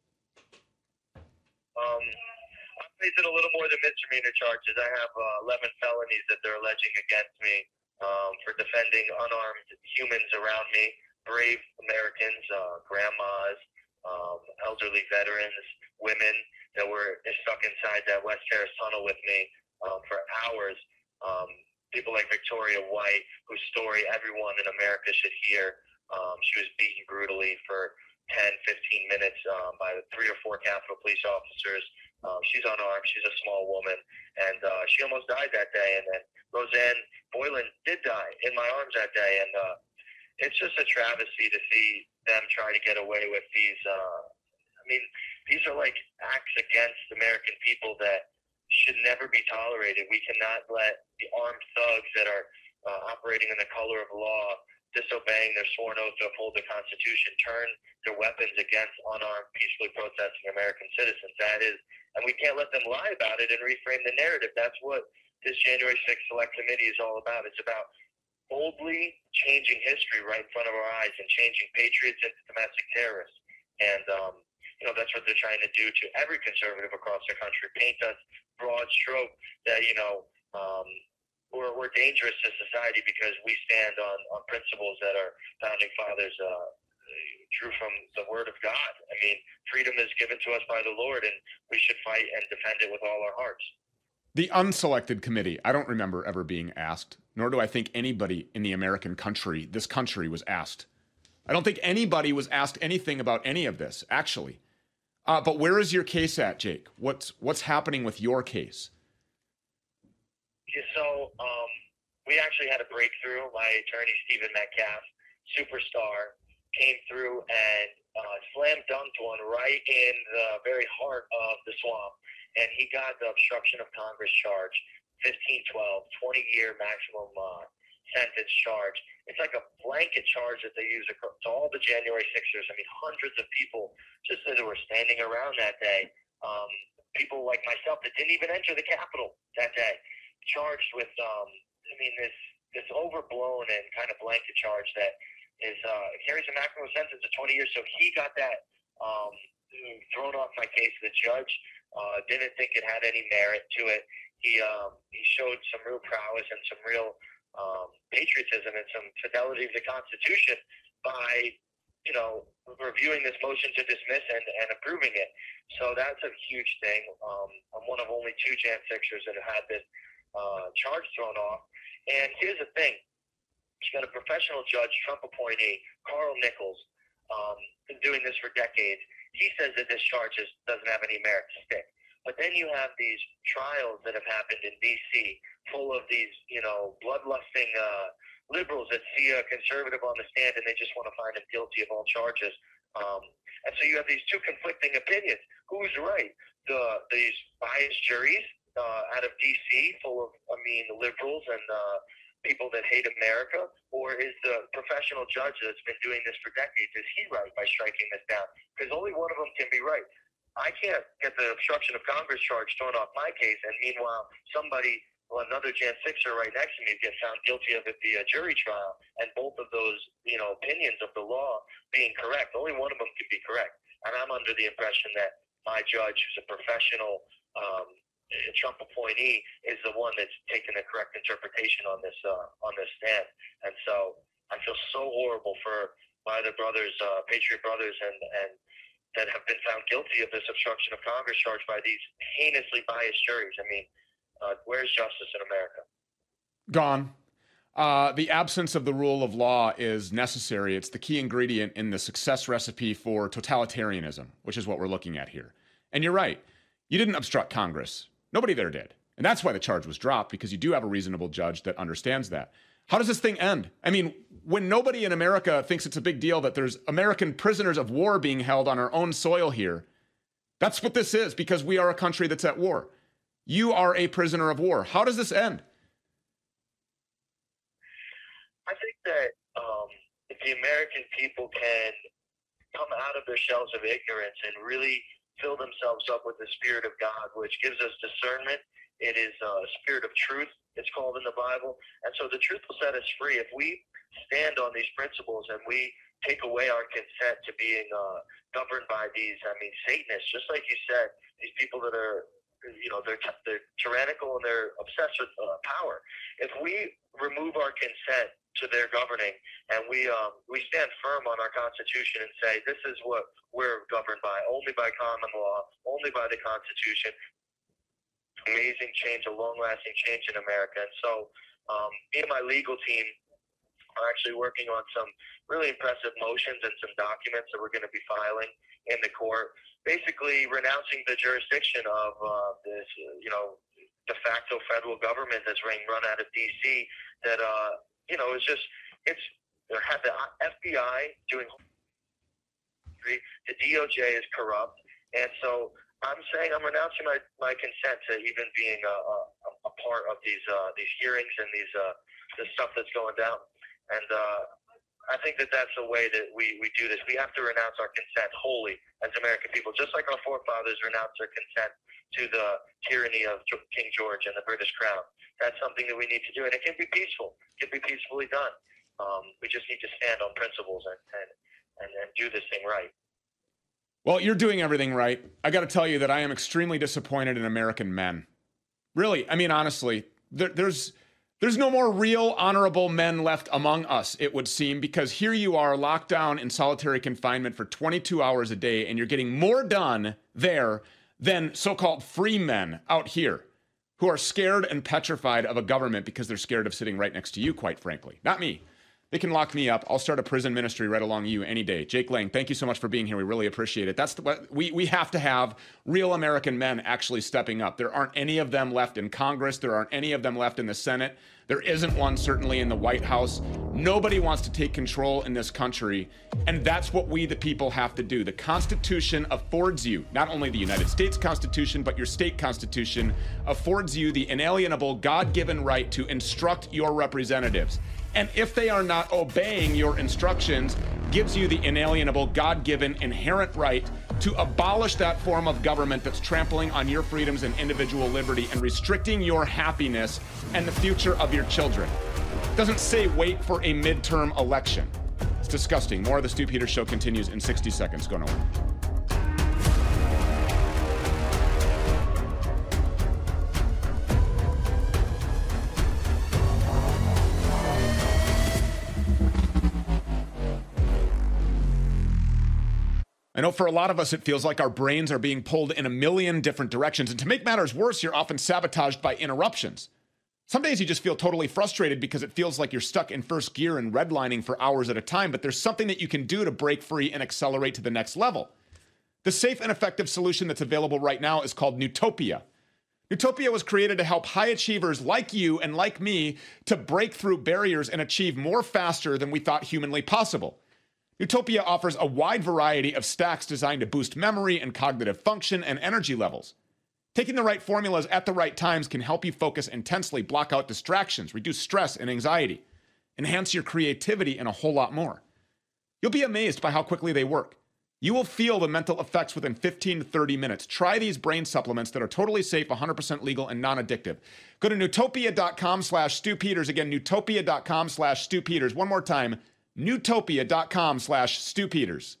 Um, I'm facing a little more than misdemeanor charges. I have uh, eleven felonies that they're alleging against me um, for defending unarmed humans around me. Brave Americans, uh, grandmas, um, elderly veterans, women that were stuck inside that West Terrace tunnel with me um, for hours. Um, people like Victoria White, whose story everyone in America should hear. Um, she was beaten brutally for ten, fifteen minutes um, by three or four Capitol Police officers. Um, she's unarmed. She's a small woman. And uh, she almost died that day. And then Rosanne Boylan did die in my arms that day. And uh, it's just a travesty to see them try to get away with these. Uh, I mean, these are like acts against American people that should never be tolerated. We cannot let the armed thugs that are uh, operating in the color of law, disobeying their sworn oath to uphold the Constitution, turn their weapons against unarmed, peacefully protesting American citizens. That is, and we can't let them lie about it and reframe the narrative. That's what this January sixth Select Committee is all about. It's about boldly changing history right in front of our eyes and changing patriots into domestic terrorists. And, um, you know, that's what they're trying to do to every conservative across the country, paint us broad stroke that, you know, um, we're, we're dangerous to society because we stand on, on principles that our founding fathers uh, drew from the word of God. I mean, freedom is given to us by the Lord, and we should fight and defend it with all our hearts. The unselected committee, I don't remember ever being asked, nor do I think anybody in the American country, this country, was asked. I don't think anybody was asked anything about any of this, actually. Uh, but where is your case at, Jake? What's what's happening with your case? Yeah, so um, we actually had a breakthrough. My attorney, Stephen Metcalf, superstar, came through and uh, slam dunked one right in the very heart of the swamp. And he got the obstruction of Congress charge, fifteen twelve, twenty-year maximum uh, sentence charge. It's like a blanket charge that they use to all the January sixers. I mean, hundreds of people just that were standing around that day. Um, people like myself that didn't even enter the Capitol that day, charged with, um, I mean, this this overblown and kind of blanket charge that is uh, carries a maximum sentence of twenty years. So he got that um, thrown off my case. The judge Uh, didn't think it had any merit to it. He um, he showed some real prowess and some real um, patriotism and some fidelity to the Constitution by, you know, reviewing this motion to dismiss and, and approving it. So that's a huge thing. Um, I'm one of only two Jan sixers that have had this uh, charge thrown off. And here's the thing. You got a professional judge, Trump appointee, Carl Nichols, um, been doing this for decades. He says that this charge is, doesn't have any merit to stick. But then you have these trials that have happened in D C full of these, you know, bloodlusting uh, liberals that see a conservative on the stand and they just want to find him guilty of all charges. Um, and so you have these two conflicting opinions. Who's right? The These biased juries uh, out of D C full of, I mean, liberals and uh, people that hate America, or is the professional judge that's been doing this for decades, is he right by striking this down? Because only one of them can be right. I can't get the obstruction of Congress charge thrown off my case, and meanwhile, somebody, well, another Jan sixer right next to me gets found guilty of it via jury trial, and both of those, you know, opinions of the law being correct. Only one of them could be correct. And I'm under the impression that my judge, who's a professional um, Trump appointee, is the one that's taking the correct interpretation on this uh, on this stand. And so I feel so horrible for my other brothers, uh, Patriot brothers, and, and that have been found guilty of this obstruction of Congress charge by these heinously biased juries. I mean, uh, where's justice in America? Gone. Uh, the absence of the rule of law is necessary. It's the key ingredient in the success recipe for totalitarianism, which is what we're looking at here. And you're right. You didn't obstruct Congress. Nobody there did. And that's why the charge was dropped, because you do have a reasonable judge that understands that. How does this thing end? I mean, when nobody in America thinks it's a big deal that there's American prisoners of war being held on our own soil here, that's what this is, because we are a country that's at war. You are a prisoner of war. How does this end? I think that um, if the American people can come out of their shells of ignorance and really fill themselves up with the Spirit of God, which gives us discernment. It is a spirit of truth, it's called in the Bible. And so the truth will set us free. If we stand on these principles and we take away our consent to being uh, governed by these, I mean, Satanists, just like you said, these people that are, you know, they're, t- they're tyrannical and they're obsessed with uh, power. If we remove our consent to their governing and we um, we stand firm on our Constitution and say, this is what we're governed by, only by common law, only by the Constitution, amazing change, a long-lasting change in America. And so um, me and my legal team are actually working on some really impressive motions and some documents that we're going to be filing in the court, basically renouncing the jurisdiction of uh, this, uh, you know, de facto federal government that's being run out of D C that, uh, you know, is just, it's, there had the F B I doing, the D O J is corrupt. And so I'm saying I'm renouncing my, my consent to even being a, a, a part of these uh, these hearings and these uh, the stuff that's going down. And uh, I think that that's the way that we, we do this. We have to renounce our consent wholly as American people, just like our forefathers renounced their consent to the tyranny of King George and the British Crown. That's something that we need to do, and it can be peaceful. It can be peacefully done. Um, we just need to stand on principles and, and, and, and do this thing right. Well, you're doing everything right. I got to tell you that I am extremely disappointed in American men. Really, I mean, honestly, there, there's there's no more real, honorable men left among us, it would seem, because here you are locked down in solitary confinement for twenty-two hours a day, and you're getting more done there than so-called free men out here who are scared and petrified of a government because they're scared of sitting right next to you, quite frankly. Not me. They can lock me up. I'll start a prison ministry right along you any day. Jake Lang, thank you so much for being here. We really appreciate it. That's the, what we we have to have real American men actually stepping up. There aren't any of them left in Congress. There aren't any of them left in the Senate. There isn't one certainly in the White House. Nobody wants to take control in this country, and that's what we the people have to do. The Constitution affords you, not only the United States Constitution, but your state constitution affords you the inalienable God-given right to instruct your representatives. And if they are not obeying your instructions, gives you the inalienable, God-given, inherent right to abolish that form of government that's trampling on your freedoms and individual liberty and restricting your happiness and the future of your children. It doesn't say wait for a midterm election. It's disgusting. More of the Stu Peters Show continues in sixty seconds. Go nowhere. I know for a lot of us, it feels like our brains are being pulled in a million different directions. And to make matters worse, you're often sabotaged by interruptions. Some days you just feel totally frustrated because it feels like you're stuck in first gear and redlining for hours at a time, but there's something that you can do to break free and accelerate to the next level. The safe and effective solution that's available right now is called Nootopia. Nootopia was created to help high achievers like you and like me to break through barriers and achieve more faster than we thought humanly possible. Nootopia offers a wide variety of stacks designed to boost memory and cognitive function and energy levels. Taking the right formulas at the right times can help you focus intensely, block out distractions, reduce stress and anxiety, enhance your creativity, and a whole lot more. You'll be amazed by how quickly they work. You will feel the mental effects within fifteen to thirty minutes. Try these brain supplements that are totally safe, one hundred percent legal, and non-addictive. Go to Nootopia.com slash Stu Peters. Again, Nootopia.com slash Stu Peters. One more time. Nootopia.com slash Stu Peters.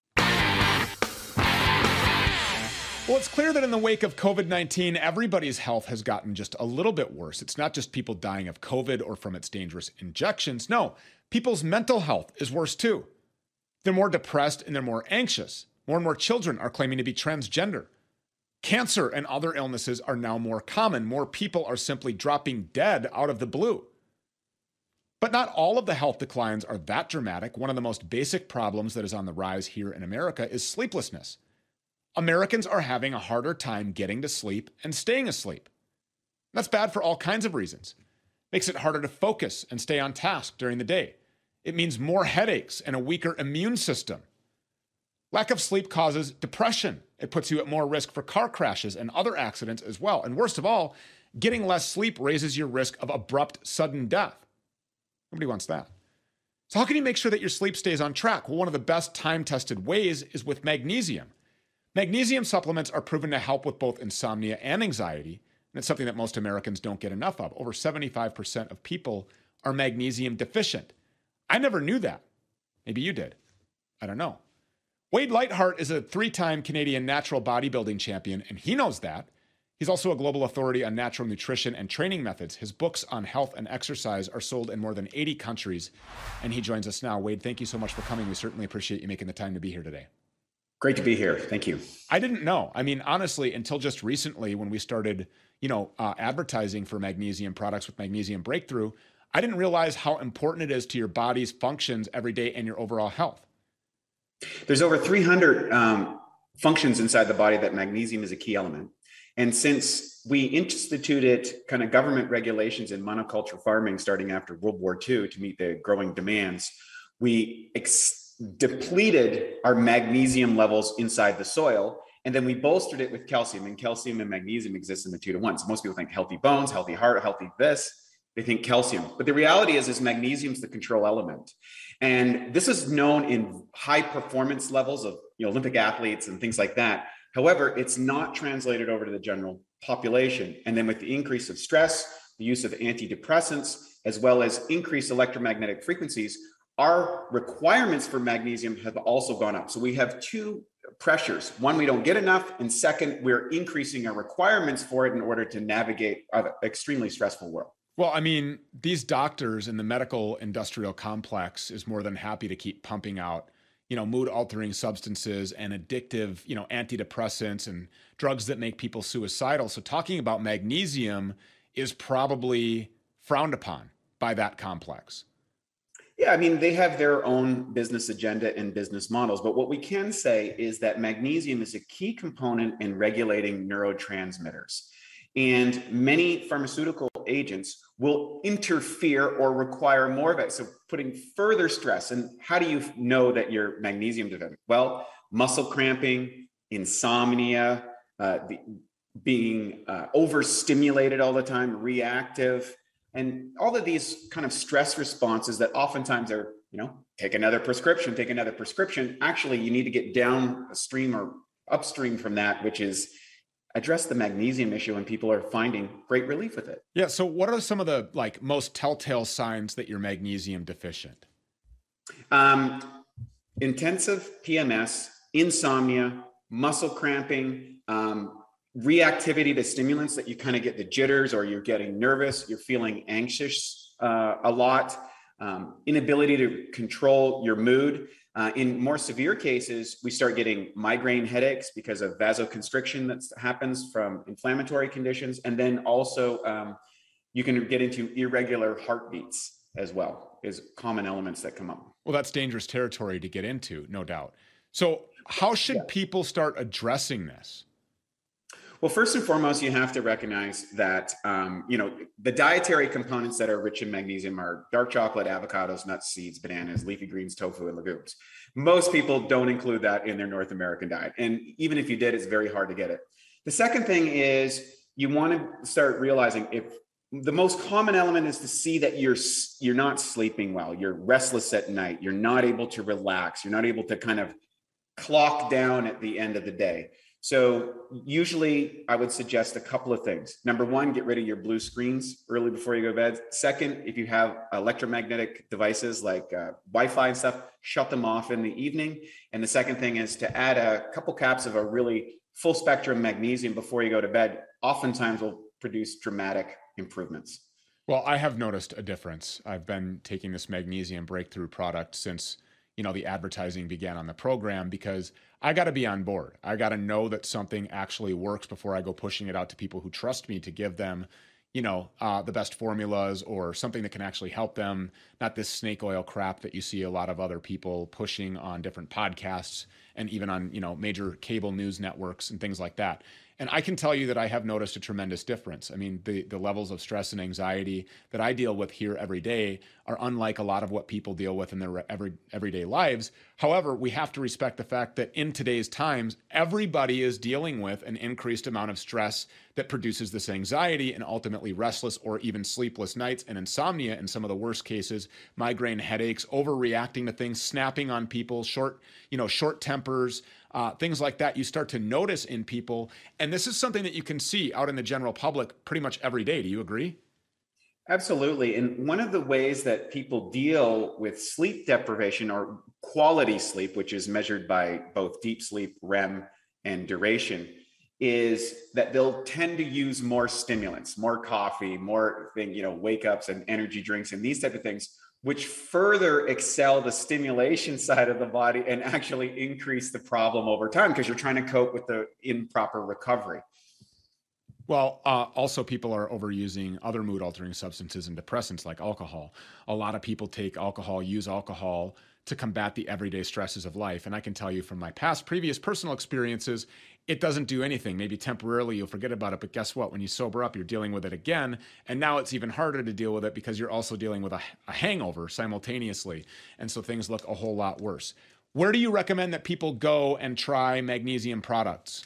Well, it's clear that in the wake of COVID nineteen, everybody's health has gotten just a little bit worse. It's not just people dying of COVID or from its dangerous injections. No, people's mental health is worse too. They're more depressed and they're more anxious. More and more children are claiming to be transgender. Cancer and other illnesses are now more common. More people are simply dropping dead out of the blue. But not all of the health declines are that dramatic. One of the most basic problems that is on the rise here in America is sleeplessness. Americans are having a harder time getting to sleep and staying asleep. That's bad for all kinds of reasons. Makes it harder to focus and stay on task during the day. It means more headaches and a weaker immune system. Lack of sleep causes depression. It puts you at more risk for car crashes and other accidents as well. And worst of all, Getting less sleep raises your risk of abrupt, sudden death. Nobody wants that. So how can you make sure that your sleep stays on track? Well, one of the best time-tested ways is with magnesium. Magnesium supplements are proven to help with both insomnia and anxiety, and it's something that most Americans don't get enough of. Over seventy-five percent of people are magnesium deficient. I never knew that. Maybe you did. I don't know. Wade Lightheart is a three-time Canadian natural bodybuilding champion, and he knows that. He's also a global authority on natural nutrition and training methods. His books on health and exercise are sold in more than eighty countries, and he joins us now. Wade, thank you so much for coming. We certainly appreciate you making the time to be here today. Great to be here. Thank you. I didn't know. I mean, honestly, until just recently when we started, you know, uh, advertising for magnesium products with Magnesium Breakthrough, I didn't realize how important it is to your body's functions every day and your overall health. There's over three hundred um, functions inside the body that magnesium is a key element. And since we instituted kind of government regulations in monoculture farming starting after World War Two to meet the growing demands, we ex- depleted our magnesium levels inside the soil. And then we bolstered it with calcium, and calcium and magnesium exist in the two to one. So most people think healthy bones, healthy heart, healthy this, they think calcium. But the reality is, is magnesium is the control element. And this is known in high performance levels of, you know, Olympic athletes and things like that. However, it's not translated over to the general population. And then with the increase of stress, the use of antidepressants, as well as increased electromagnetic frequencies, our requirements for magnesium have also gone up. So we have two pressures. One, we don't get enough. And second, we're increasing our requirements for it in order to navigate an extremely stressful world. Well, I mean, these doctors in the medical industrial complex is more than happy to keep pumping out, you know, mood altering substances and addictive, you know, antidepressants and drugs that make people suicidal. So talking about magnesium is probably frowned upon by that complex. Yeah, I mean, they have their own business agenda and business models. But what we can say is that magnesium is a key component in regulating neurotransmitters. And many pharmaceutical agents will interfere or require more of it. So putting further stress. And how do you know that you're magnesium deficient? Well, muscle cramping, insomnia, uh, the, being uh, overstimulated all the time, reactive, and all of these kind of stress responses that oftentimes are, you know, take another prescription, take another prescription. Actually, you need to get downstream or upstream from that, which is address the magnesium issue, and people are finding great relief with it. Yeah. So what are some of the like most telltale signs that you're magnesium deficient? Um, intensive P M S, insomnia, muscle cramping, um, reactivity to stimulants that you kind of get the jitters, or you're getting nervous, you're feeling anxious uh, a lot, um, inability to control your mood. Uh, in more severe cases, we start getting migraine headaches because of vasoconstriction that happens from inflammatory conditions. And then also um, you can get into irregular heartbeats as well, is common elements that come up. Well, that's dangerous territory to get into, no doubt. So how should yeah. people start addressing this? Well, first and foremost, you have to recognize that, um, you know, the dietary components that are rich in magnesium are dark chocolate, avocados, nuts, seeds, bananas, leafy greens, tofu, and legumes. Most people don't include that in their North American diet. And even if you did, it's very hard to get it. The second thing is you want to start realizing if the most common element is to see that you're, you're not sleeping well, you're restless at night, you're not able to relax, you're not able to kind of clock down at the end of the day. So usually I would suggest a couple of things. Number one, get rid of your blue screens early before you go to bed. Second, if you have electromagnetic devices like uh, Wi-Fi and stuff, shut them off in the evening. And the second thing is to add a couple caps of a really full spectrum magnesium before you go to bed. Oftentimes will produce dramatic improvements. Well, I have noticed a difference. I've been taking this Magnesium Breakthrough product since, you know, the advertising began on the program, because I got to be on board. I got to know that something actually works before I go pushing it out to people who trust me to give them, you know, uh, the best formulas or something that can actually help them. Not this snake oil crap that you see a lot of other people pushing on different podcasts and even on, you know, major cable news networks and things like that. And I can tell you that I have noticed a tremendous difference. I mean, the, the levels of stress and anxiety that I deal with here every day are unlike a lot of what people deal with in their every, everyday lives. However, we have to respect the fact that in today's times, everybody is dealing with an increased amount of stress that produces this anxiety and ultimately restless or even sleepless nights and insomnia in some of the worst cases, migraine headaches, overreacting to things, snapping on people, short, you know, short tempers, uh, things like that you start to notice in people. And this is something that you can see out in the general public pretty much every day. Do you agree? Absolutely. And one of the ways that people deal with sleep deprivation or quality sleep, which is measured by both deep sleep, R E M, and duration, is that they'll tend to use more stimulants, more coffee, more thing, you know, wake ups and energy drinks and these type of things, which further excel the stimulation side of the body and actually increase the problem over time because you're trying to cope with the improper recovery. Well, uh, also people are overusing other mood altering substances and depressants like alcohol. A lot of people take alcohol, use alcohol to combat the everyday stresses of life. And I can tell you from my past previous personal experiences, it doesn't do anything. Maybe temporarily you'll forget about it, but guess what? When you sober up, you're dealing with it again. And now it's even harder to deal with it because you're also dealing with a, a hangover simultaneously. And so things look a whole lot worse. Where do you recommend that people go and try magnesium products?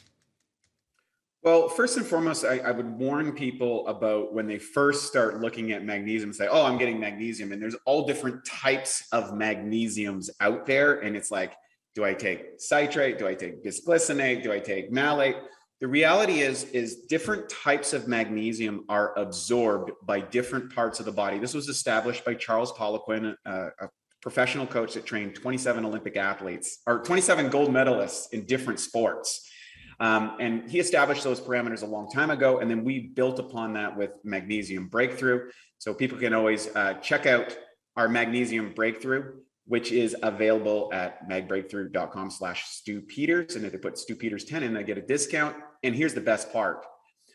Well, first and foremost, I, I would warn people about when they first start looking at magnesium, say, oh, I'm getting magnesium. And there's all different types of magnesiums out there. And it's like, do I take citrate? Do I take bisglycinate? Do I take malate? The reality is, is different types of magnesium are absorbed by different parts of the body. This was established by Charles Poliquin, uh, a professional coach that trained twenty-seven Olympic athletes, or twenty-seven gold medalists in different sports. Um, and he established those parameters a long time ago. And then we built upon that with Magnesium Breakthrough. So people can always uh, check out our Magnesium Breakthrough, which is available at magbreakthrough.com slash Stu Peters. And if they put Stu Peters ten in, they get a discount. And here's the best part.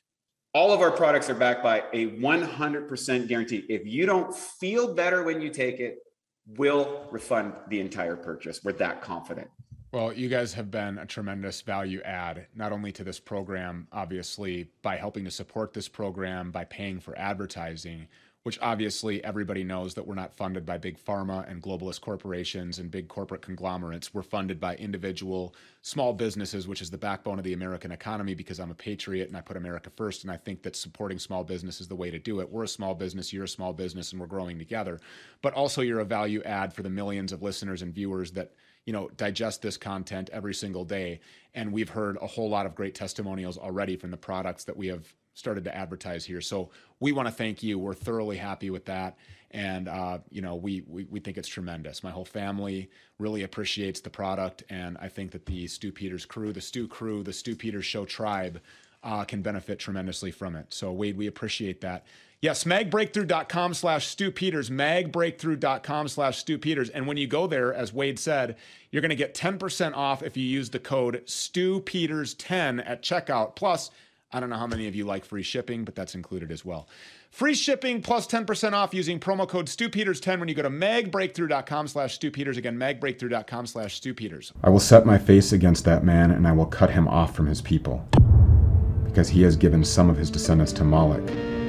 All of our products are backed by a one hundred percent guarantee. If you don't feel better when you take it, we'll refund the entire purchase. We're that confident. Well, you guys have been a tremendous value add, not only to this program, obviously, by helping to support this program, by paying for advertising, which obviously everybody knows that we're not funded by big pharma and globalist corporations and big corporate conglomerates. We're funded by individual small businesses, which is the backbone of the American economy, because I'm a patriot and I put America first. And I think that supporting small business is the way to do it. We're a small business, you're a small business, and we're growing together. But also you're a value add for the millions of listeners and viewers that, you know, digest this content every single day. And we've heard a whole lot of great testimonials already from the products that we have started to advertise here. So we want to thank you. We're thoroughly happy with that. And, uh, you know, we, we, we think it's tremendous. My whole family really appreciates the product. And I think that the Stu Peters crew, the Stu crew, the Stu Peters Show tribe uh, can benefit tremendously from it. So Wade, we appreciate that. Yes, magbreakthrough.com slash Stu Peters, magbreakthrough.com slash Stu Peters. And when you go there, as Wade said, you're going to get ten percent off if you use the code Stu Peters ten at checkout. Plus, I don't know how many of you like free shipping, but that's included as well. Free shipping plus ten percent off using promo code Stu Peters ten when you go to magbreakthrough.com slash Stu Peters. Again, magbreakthrough.com slash Stu Peters. I will set my face against that man, and I will cut him off from his people, because he has given some of his descendants to Moloch,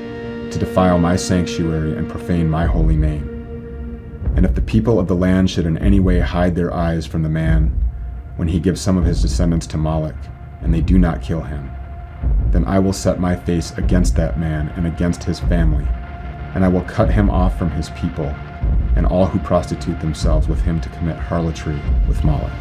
to defile my sanctuary and profane my holy name. And if the people of the land should in any way hide their eyes from the man when he gives some of his descendants to Moloch, and they do not kill him, then I will set my face against that man and against his family, and I will cut him off from his people, and all who prostitute themselves with him to commit harlotry with Moloch.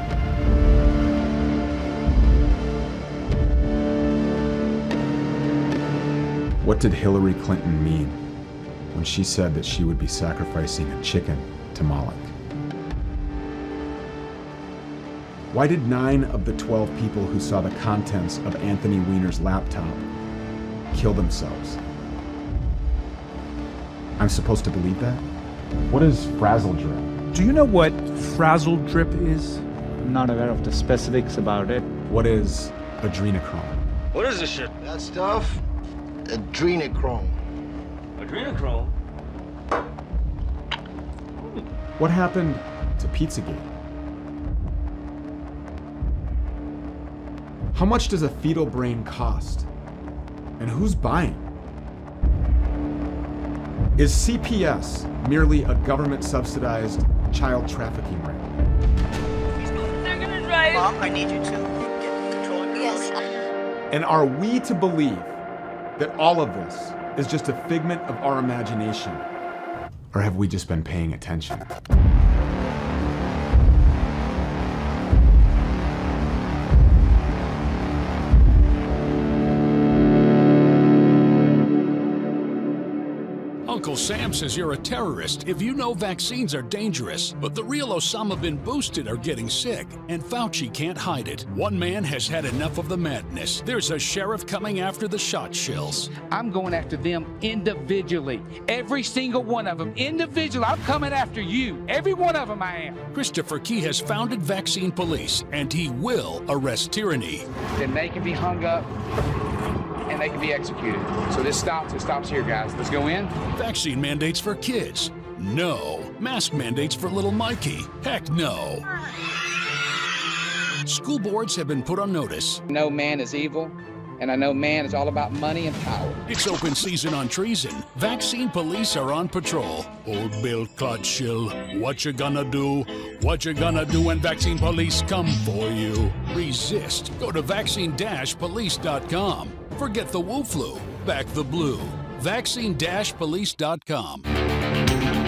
What did Hillary Clinton mean when she said that she would be sacrificing a chicken to Moloch? Why did nine of the twelve people who saw the contents of Anthony Weiner's laptop kill themselves? I'm supposed to believe that? What is frazzle drip? Do you know what frazzle drip is? I'm not aware of the specifics about it. What is adrenochrome? What is this shit? That stuff? Adrenochrome. Adrenochrome? What happened to Pizzagate? How much does a fetal brain cost? And who's buying? Is C P S merely a government-subsidized child trafficking ring? They're gonna drive. Mom, I need you to get control of your Yes. emotions. And are we to believe that all of this is just a figment of our imagination? Or have we just been paying attention? Uncle Sam says you're a terrorist if you know vaccines are dangerous, but the real Osama bin boosted are getting sick, and Fauci can't hide it. One man has had enough of the madness. There's a sheriff coming after the shot shills. I'm going after them individually. Every single one of them individually. I'm coming after you. Every one of them I am. Christopher Key has founded Vaccine Police, and he will arrest tyranny. Then they can be hung up and they can be executed. So this stops. It stops here, guys. Let's go in. Vaccine mandates for kids? No. Mask mandates for little Mikey? Heck no. School boards have been put on notice. No man is evil, and I know man is all about money and power. It's open season on treason. Vaccine Police are on patrol. Old Bill Clotshill, what you gonna do? What you gonna do when Vaccine Police come for you? Resist. Go to vaccine dash police dot com. Forget the Wu flu. Back the blue. vaccine dash police dot com.